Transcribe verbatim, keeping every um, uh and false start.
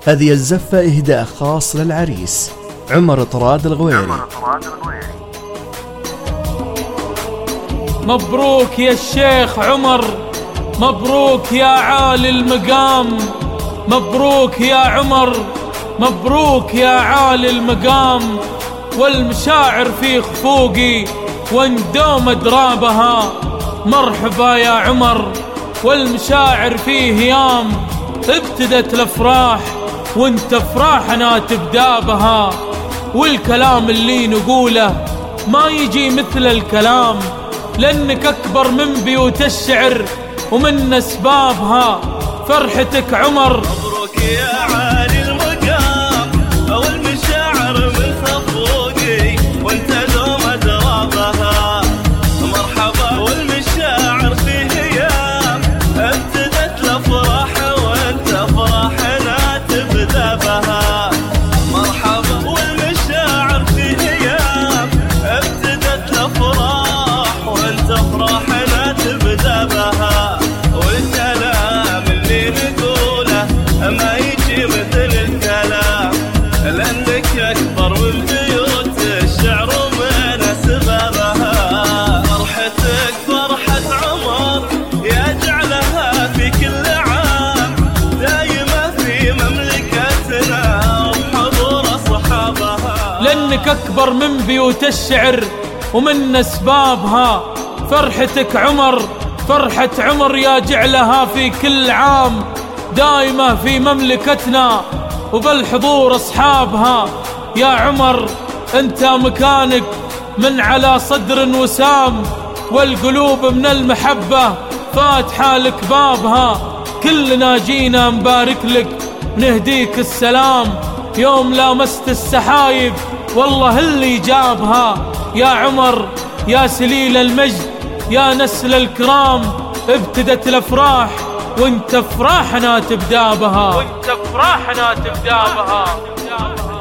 هذه الزفة إهداء خاص للعريس عمر طراد الغويري. مبروك يا الشيخ عمر، مبروك يا عالي المقام، مبروك يا عمر، مبروك يا عالي المقام. والمشاعر في خفوقي واندوم درابها، مرحبا يا عمر. والمشاعر في هيام، ابتدت الافراح وانت افراحنا تبدا بها. والكلام اللي نقوله ما يجي مثل الكلام، لانك اكبر من بيوت الشعر ومن اسبابها فرحتك عمر. مبروك يا عالي المقام، والمشاعر من خفوقي وانت دوم درابها، مرحبا. والمشاعر في هيام، ابتدت الافراح وانت افراحنا تبدا بها، مرحبا. والمشاعر في هيام، ابتدت الافراح وانت افراحنا تبدا بها. والكلام اللي نقوله ما يجي مثل الكلام، لانك اكبر من بيوت الشعر ومن اسبابها. فرحتك فرحة عمر يا جعلها في كل عام، دايمة في مملكتنا وبحضور اصحابها. لانك اكبر من بيوت الشعر ومن اسبابها. فرحتك عمر، فرحة عمر يا جعلها في كل عام، دايمة في مملكتنا وبالحضور أصحابها. يا عمر أنت مكانك من على صدر وسام، والقلوب من المحبة فاتحة لك بابها. كلنا جينا مبارك لك نهديك السلام، يوم لامست السحايب والله اللي جابها. يا عمر يا سليل المجد يا نسل الكرام، ابتدت الافراح وانت افراحنا تبدا بها، وانت افراحنا تبدا بها.